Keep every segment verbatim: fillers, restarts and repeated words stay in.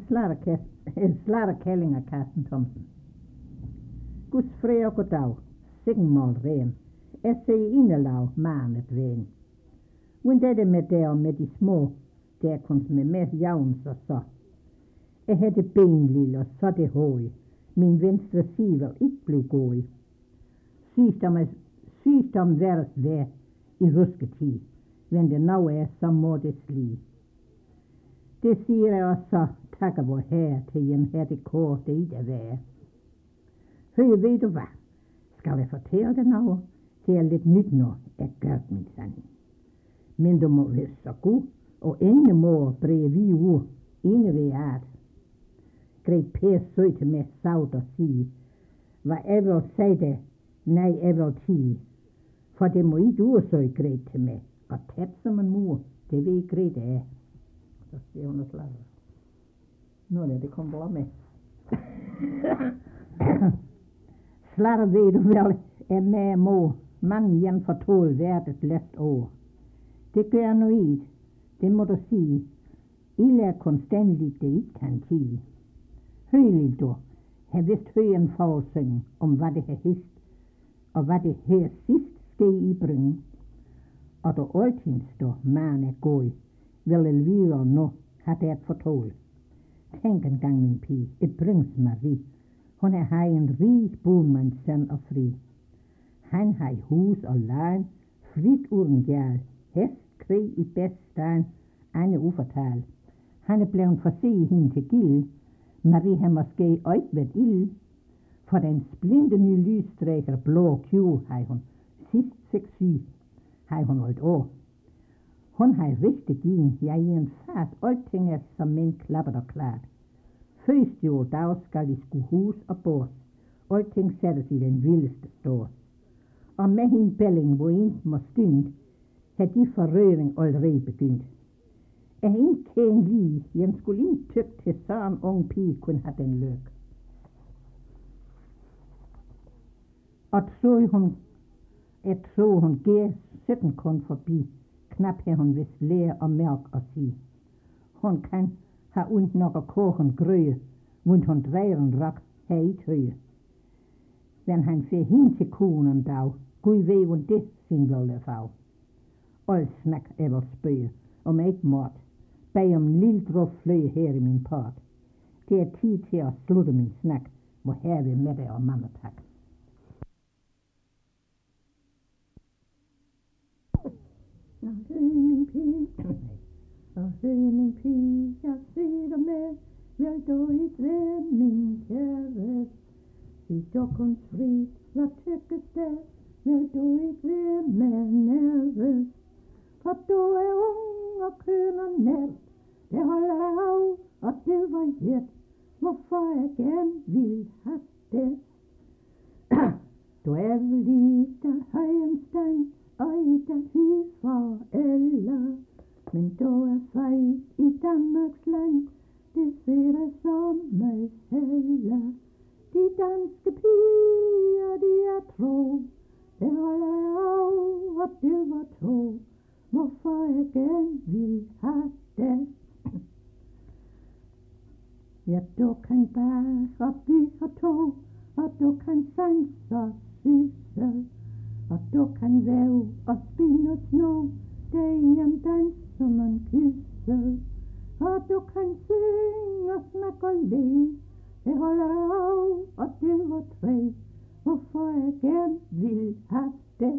Slatterkælling af Carsten Thomsen. Guds fred og goddag, Sigmund Ren. Jeg ser indelag manet ven. Uden dette med der med de små, der kun med mere jævns og så. Jeg havde ben lille og så det høje. Min venstre side vil ikke blive god. Sygdom er sygdom værres vær i rusketid. Men det nu er, så må det slige. Det siger jeg også, takker vor herre til en her det kår, det i det være. Høje, ved du hvad? Skal jeg fortælle dig noget? Det er lidt nyt nu, jeg gør min sand. Men du må være så god, og ingen må brede vi ud, ene ved at. Greb Per søgte med savt og sige, hvad jeg vil sige det, nej, jeg vil tige. For det må ikke udsøge Gret til mig, og tæt som en mur, det ved Gret er. Så siger hun og slager. Nu er det, det kommer bare med. Slager ved du vel, er med mor, mand igen fortål værdet læst over. Det gør nu ikke, det må du sige. I lærer konstantligt, det ikke kan tige. Højligt du, har vist højen forsynge om hvad det har hist, og hvad det her sidst ske i bryngen. Og du altid står, man er god, vil el videre nu, har det fortål. Tænk en gang, min pige, et bryngs Marie. Hun er har en rig bomands søn og fri. Han har hus og lejen, frit uden gjald, hest, krig i bedstein, Anne ufortal. Han er blevet for se hende til gild. Marie har måske ikke været ild, for den splinte nye lysstrækker blå kjole har hun sidst fik syg, har hun holdt år. Hun har rigtig givet, ja i en fart, alting er som mænd klappet og klart. Første år dag skal de skulle hus og bors, alting sættes i den vildeste stås. Og med hende bælling, hvor en må stynde, har de forrøring allerede begyndt. Jeg ikke kæn lige, jeg skulle ikke tykke til sådan en ung pige kunne have den lykke. Og tror hun, jeg tror hun gær sytten kun forbi, knap har hun vist lære og mærk at sige. Hun kan have ondt nok at koge en grøde, hvor hun drejer en rak her i tøje. Men han fer hende til konen en dag, Gud ved, hvor det sin vilde fag. Alt snak er vel spøge, om ikke mort. Bag om lille drøf fløje her i min part. Det er tid til at slutte min snak, hvor her vi med dig og mamma tak. Og høj min pige, og høj min pige, jeg siger med, vil du ikke være min kære? Sig du kun fri, hvad tykkes det, vil du ikke være med nervøs? For du er ung og køn og net, det holder af, og det var jet, hvorfor jeg gerne vil have det. Du er vel i der højenstein, og i der hus for eller, men du er født i Danmarks land, det ser jeg som mig heller. De danske piger, de er tro, det holder af, og det var tro, hvorfor jeg gerne vil have det. Ja, du kan bare og bygge og tog, og du kan sanse og sysse, og du kan væve og spinde og sno, det er en dans, som man kysser. Og du kan synge og snakke og le, det holder af, og det var tre, hvorfor jeg gerne vil have det.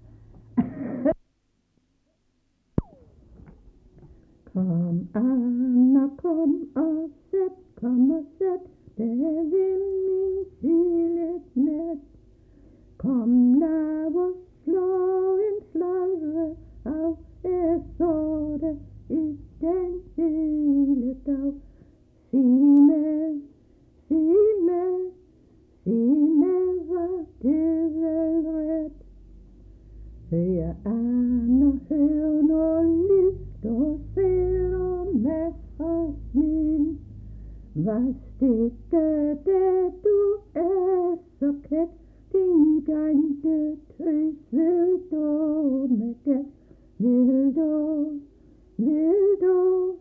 Kom Anna, kom og sæt, kom og sæt, der vil min sjæl et net. Kom, lad os slå en sladre af, jeg så det i den hele dag. Sig mig, sig mig, sig mig, hvad det vel ret. Hør Anna, hør nu lidt, du ser med og smil. Hvad stikker det, du er så kæt, din gamle tøs, vil du med det, vil du, vil du,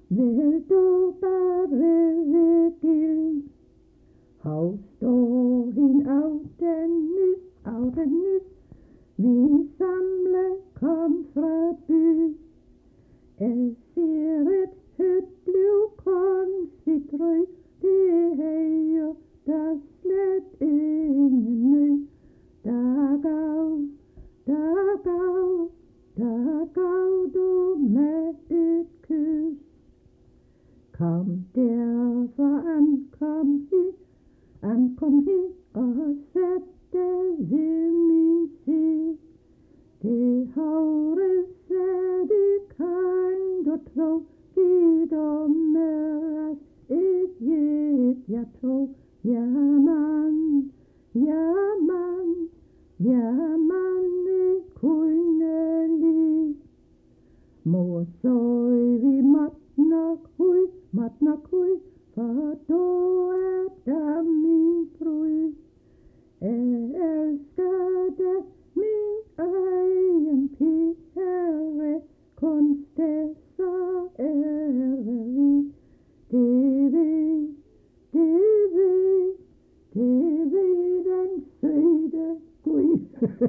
vil du bare vil Hav står hin af den nys, af den nys, vi samle kom fra by. Jeg ser et hødt blev konfittrøg, det er jo der slet ingen ny. Der gav, der gav, der gav du med et kys. Kom derfor ankom hit, ankom hit og sætte ved min side. Det havre sagde kan du tro, giv dig med et jet jeg tog. Ja man, ja man, ja man et kunne lide. Mor så vi måtte nok ud, måtte nok ud, for du er der min brud. Jeg elsker dig, min egen pige, kun det så er vi. Det ved, det ved, det ved den søde Gud.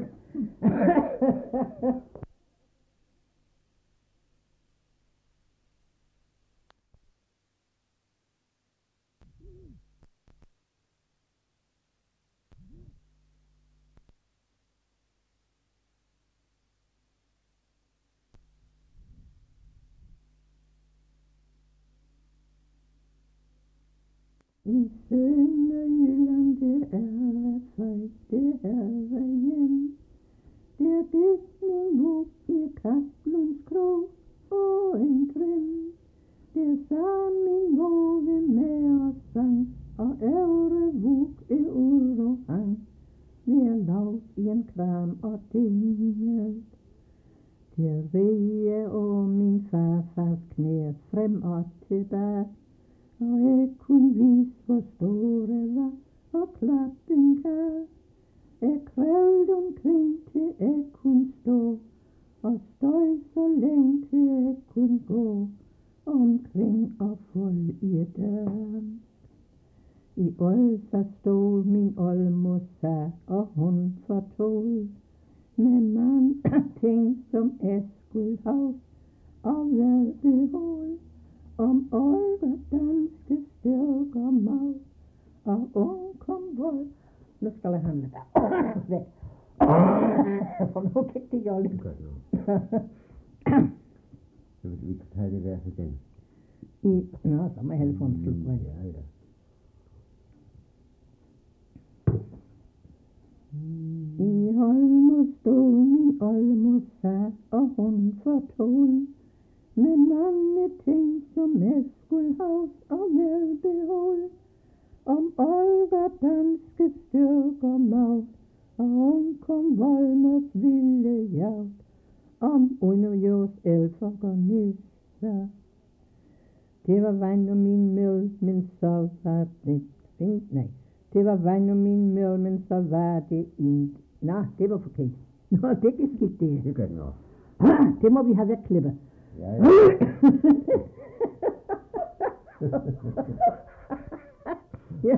I Sønderjylland, det er født, det er hjem. Der gik min vug i Kaplunds krog og en trim. Der sa min våge med og sang, og øvre vug i ur og hang. Vi er lavt i en kram og dingelt. Der rige og min farfars knæ frem og tilbage. Og jeg kunne vise, hvor store var, og klappen gav. Jeg krævede omkring, til jeg kunne stå, og støj så længe, til jeg kunne gå, omkring og fold i døren. I Olsa stod min oldmor, og hun fortod, med mange ting, som jeg skulle have, og hvad behold. Om older danske styrker mag, og ung kom vold. Nu skal jeg handle der. Væk. For nu kan det jo lidt. Så vi kan tage det der til den. I, nå, så må jeg hælde på en slut. Ja, ja. I Holmer stod min oldmor sag, og hun fortod, med mange ting, som jeg skulle have og velbeholde. Om older danske styrker mag, og om kom voldens vilde jagt. Om underjords elforganisser. Det var vand og min møl, men så var det fint. Nej, det var vand og min møl, men så var det ikke. Nej, det var forkert. Nå, det kan skidt det. Det gør det nok. Det må vi have væk klippet. Ja, ja. Ja.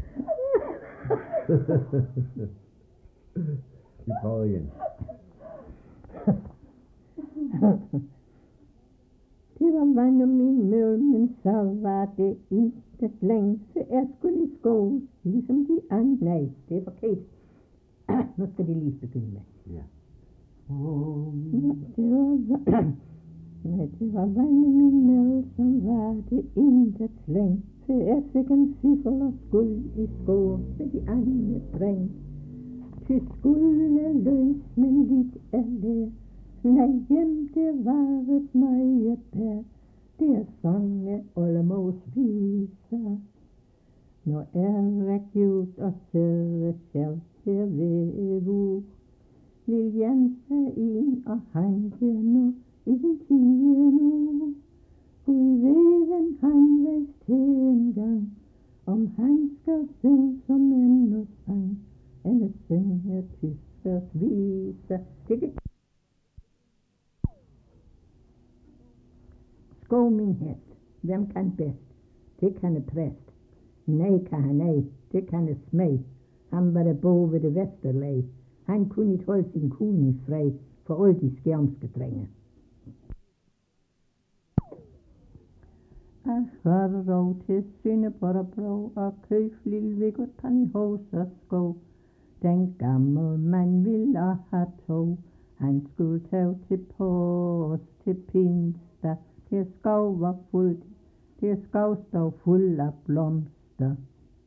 Vi prøver igen. Det var vand om min møl, men så var det intet længe, så jeg skulle i skole, ligesom de andre. Nej, det er forkert. Nu skal de lige begynde med. Ja. Oh. Ja, det var Nej, det var vand om min møl, som var det intet længe, så jeg fik en fiffel og skulle i skole, så de andre dreng. Ty skulle løs, men lidt af lær. Nej, hjem, det var et meget bær. Det er sange oldemors viser. Når er væk ud og sidder selv her ved vug. Lille Jens er en, og han gør nu en tige nu. Gud ved, den han vækst til en gang, om han skal synge som endnu sang, eller synge tyskers viser. Skål min hat, Hvem kan bedst? Det kan det præst. Nej, kan han nej. Det kan det smag. Han var der bo ved det vesterlag. Han kunne ikke holde sin kone i fred for alle de skærmske drenge. Jeg hørte dog til Sønderborg og Bro og køb lille Viggo tan i hos og sko. Den gamle mand ville have tog. Han skulle tage til pås til pinsta. Det skov var fuldt. Det skov stod fuld af blomster.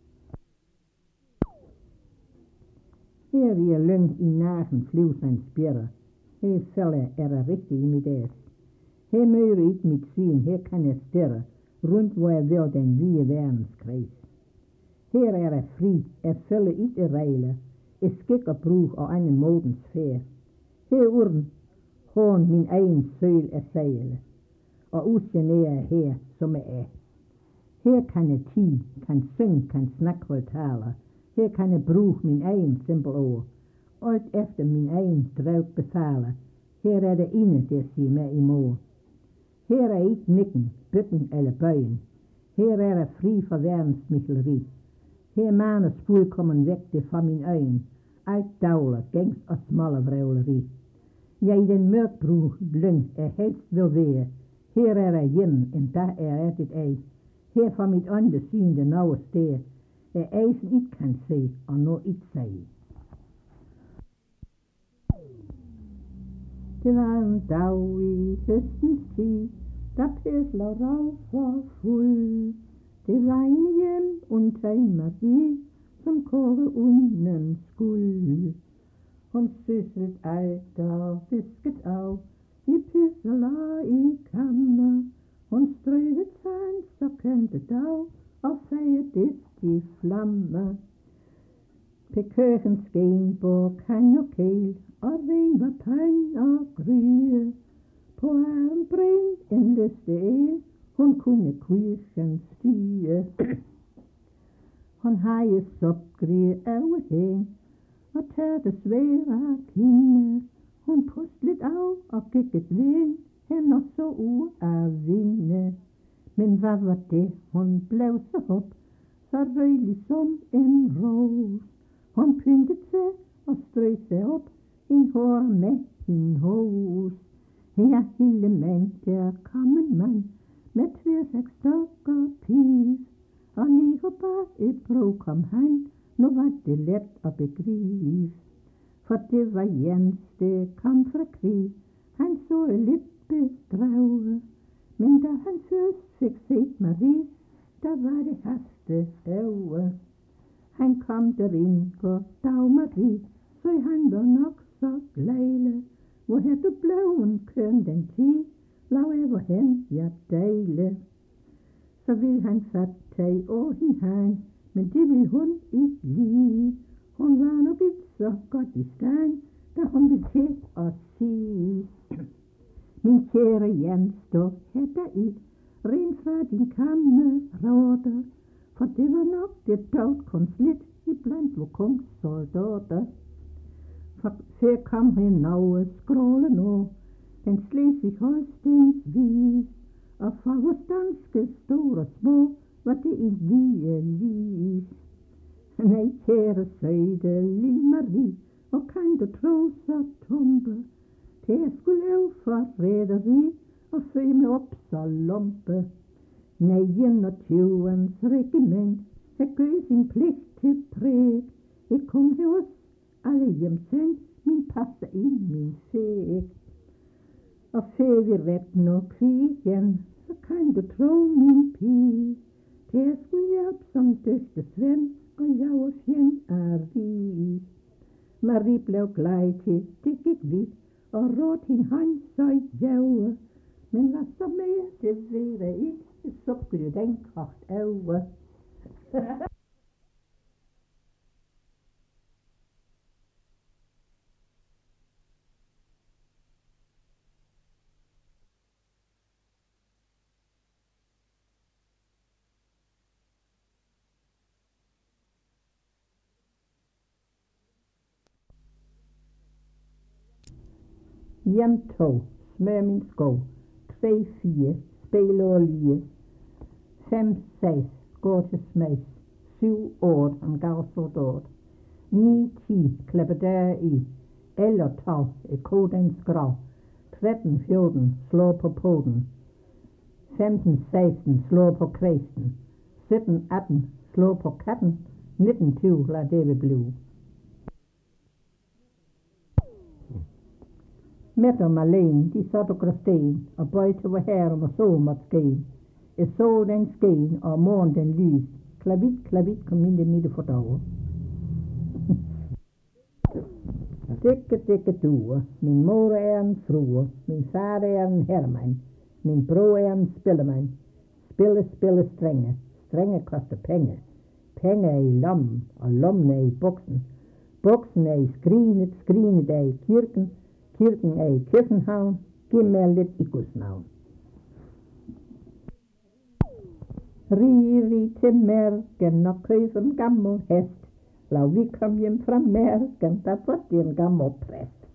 Her i er lyng i nagen flyvsens spjærer. Her fælder er der rigtig i mit æs. Her møder ikke mit syn, her kan jeg større, rundt hvor jeg vil den hvide verdenskreds. Her er jeg fri, jeg følger ikke regler, jeg skik og brug og anden modens færd. Her uden hånd min egen søl er sejle, og ugenerer jeg her, som jeg er. Her kan jeg ti, kan synge, kan snakke og tale. Her kan jeg bruge min egen simpel ord, alt efter min egen drøg befaler. Her er det ene, der siger mig imod. Her er ikke nikken, bytten eller bøjen. Her er jeg fri fra verdens mikleri. Her manes fuldkommen væk det fra min øjne. Alt dagler, gængs og smalle vrøvleri. Jeg i den mørkbrug lyng er helst vil være. Her er jeg hjemme, end der er jeg dit ej. Her fra mit åndesyn det noget sted, er eisen ikke kan se, og nå ikke sige. Det var en dag i høstens tid, der pæsler rav for fuld. Det regnede hjem undtag Marie, som kåre unden skulle. Hun sysset alt og fisket af, i pisseler i kammer. Hun strøede sand, så kendte dag, og sagde det de flamme. På køkken sken på kan og kæl, og ren var pand og gryde. På arm bring en lyste el, hun kunne kvisen styre. Hun havde sopgryde over hen, og tørte svære kinde. Hun pustet af og gik et vind, hen og så ud af vinde. Men hvad var det, hun blev så op, så rødlig som en ros. Hun pyntede sig og strøg sig op, en hår med sin hos. Her hele mand, der kom en mand, med tværsæk stok og pis. Og lige på bag et bro kom han, nu var det let at begribe. For det var Jens, det kom fra krig, han så lidt bedraget. Men da han først fik set Marie, der var det haste over. Han kom derind på dag Marie, så han var nok så glade. Hvor her du blev en køn den tid, lav jeg hvorhen jeg dejle. Så vil han fatte og hende han, men det vil hun ikke lide. Hun var nok ikke så godt i stand, da hun ville til at sige. Min kære Jens, du hætter ikke, rent fra din kammeråder, for det var nok det dog kun slidt i blandt vor kongesoldater. For før kom han noget skråle nu, den Slesvig-Holstens vis, og for vores danske store små var det en lige lis. Nej, kære søde lille Marie, og kan du tro så tumpe, til jeg skulle lave forræderi og føje mig op så lumpe. Nej, enogtyvens regiment, jeg gør sin pligt til præg. Jeg kom her hos alle hjemsendt, min passer ind min sæk. Og før vi retten og krigen, så kan du tro min pige, til jeg skulle hjælpe som dygtig svend, og jeg var fjend af rig. Marie blev glad til, det gik vidt, og råd hin hånd så jæve. Men hvad så mere, det ved jeg ikke, så blev den kogt over. Hjem to, smør min sko, tre fire, spil og lige. fem seks går til smags, syv otte han gav så dårligt, ni ti klipper der i, elleve tolv er kodens grav, tretten fjorten slår på poten, femten seksten slår på kvæsten, sytten atten slår på katten, nitten tyve lad det vil blive. Mette og Marlene, de satte på sten og bøjte var herren og så måtte ske. Jeg så den sken, og morgen den lys. Klavit, klavit kom ind i midte for dag. Dikke, dikke duer. Min mor er en frue. Min far er en herremand. Min bror er en spillemand. Spille, spille strenge. Strenge koster penge. Penge er i lommen, og lommen er i buksen. Buksen er i skrinet, skrinet er i kirken. Kirken er i København. Giv mig lidt i Guds navn. Rig, rig til Mærken og køb en gammel hest. Lad vi kom hjem fra Mærken, der var det en gammel præst.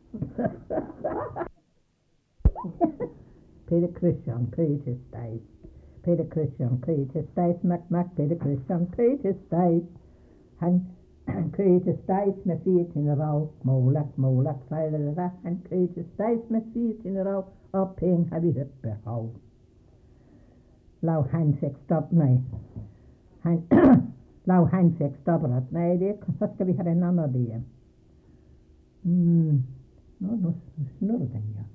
Peter Christian køb til steg. Peter Christian køb til steg, smak, smak. Peter Christian køb til steg. Han køb til steg med fire tinde rav. Målak, målak, fejlede. Han køb til steg med fire tinde rav. Og penge har vi hørt behov. Lav han fik stop, nej. Han, Lav han fik stopperet. Nej, det, så skal vi have den anden der. Mm. Nå, nu snurrer den, ja.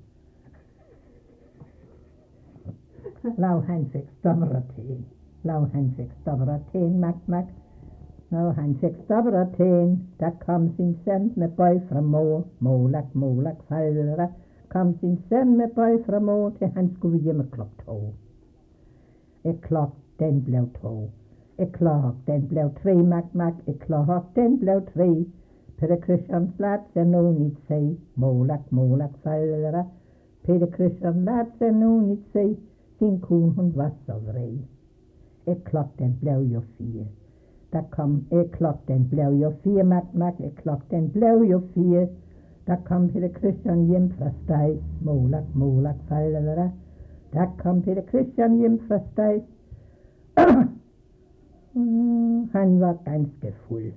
Lav han fik stopperet til. Lav han fik stopperet til, mak, mak. Lav han fik stopperet til. Der kom sin søn med bøj fra mor. Målak, målak, fejlere. Kom sin søn med bøj fra mor, til han skulle hjemme klok to. Et klok, den blev to. Et klok, den blev tre, mak, mak. Et klok, den blev tre. Peter Christian lad sig nogen ikke se. Målak, målak, fejlere. Peter Christian lad sig nogen ikke se. Din kone, hun var så vred. Et klok, den blev jo fire. Der kom et klok, den blev jo fire, mak, mak. Et klok, den blev jo fire. Der kom Peter Christian hjem fra steg. Målak, målak, fejlere. Der kom Peter Christian hjem fra steg. mm, han var ganske fuld.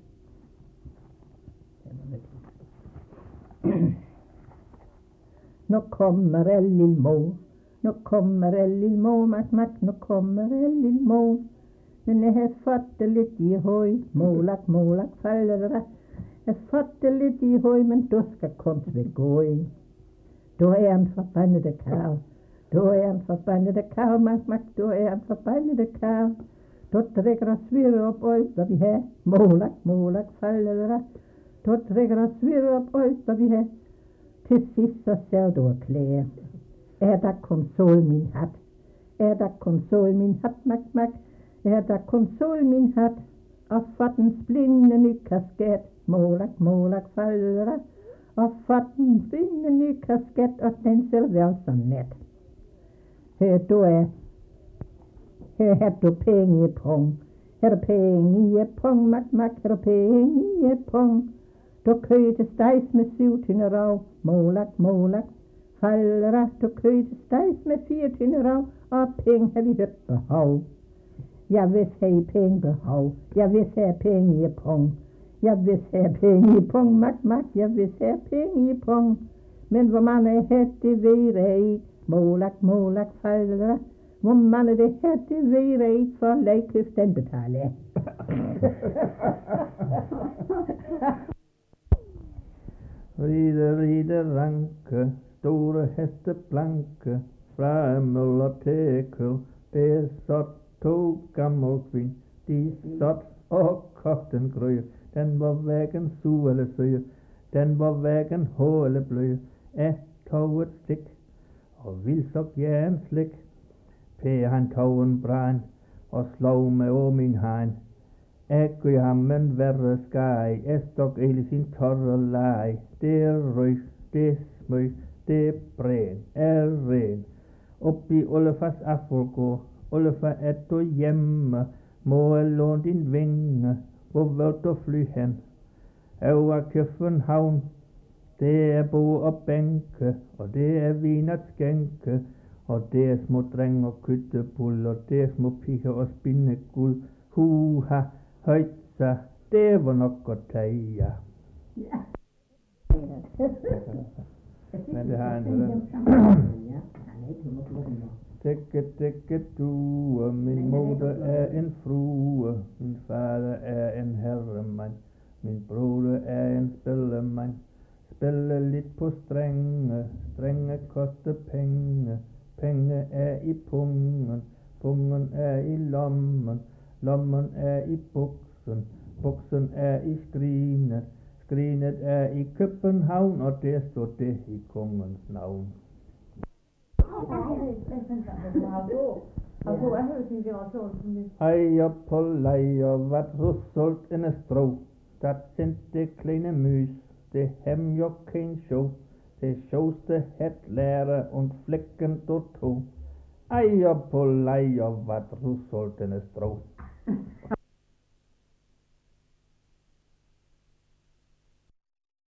Nu kommer el lille mor. Nu kommer el lille mor, mak, mak. Nu kommer el lille mor. Men jeg har fået det lidt i høj. Målak, målak, fejlere. Jeg har fået det lidt i høj, men du skal komme til gå i. Du er en forbandede kav. Du er en forbandede kav, mak, mak. Du er en forbandede kav. Du drikker og svirrer op øj, hvad vi har. Målak, målak, fejlere. Du drikker og svirrer op øj, hvad vi har. Til sidst så ser du klæder. Er der kun sol min hat? Er der kun sol min hat, mak, mak? Er der kun sol min hat? Og for den splinde ny kasket. Målak, målak, fejlere. Og for den splinde ny kasket, og den ser vel så net. Her du er. Her har du penge i pung. Her er penge i pung, mak, mak. Her er penge i pung. Du køber til stejs med syv tynde rav. Målak, målak, fejlere. Du køber til stejs med fire tynde rav. Og penge har vi hørt behov. Jeg vil have penge behov. Jeg vil have penge i pung. Jeg vil have penge i pung, mak, mak. Jeg vil have penge i pung. Men hvor mange er det ved i? Målak, målak, fejlere. Hvor mange det her det ved i for lægkøft den betaler. Ride, ride, ranke, store heste blanke, fra møller til køl, det satt to gammel kvinn, de satt og kogte en grøy, den var hverken su eller søye, den var hverken hå eller bløye, jeg tog et stik, og vil så gerne slik, Per han tog en brand, og slog med om min hand, jeg gør ham en verre skaj, jeg stok hele sin torre leg, det røg, det smøg, det bræn, er ren, op i Olefas Affolgård, Olefa er du hjemme, må jeg låne din vinge, hvor vil du fly hen? Over København, det er bo og bænke, og det er vin at skænke, Og det er små drenger og kyttebull, og det er små piker og spinnegull. Huha, høytsa, det var nok å teie. Men det har en Tikke, tikke, due, min moder er en frue, min fader er en herremann, min broder er en spillemann. Spiller litt på strenge, strenge koster penger. Penger er i pungen, pungen er i lommen, lommen er i buksen, buksen er i skrinet, skrinet er i København, og der står det i kongens navn. Eier på leier vart russolt en strå, dat sendte kleine Müs, det hem jo kein Show, det sjåste het lære und flecken dort to. Eier på leier vart russolt en strå.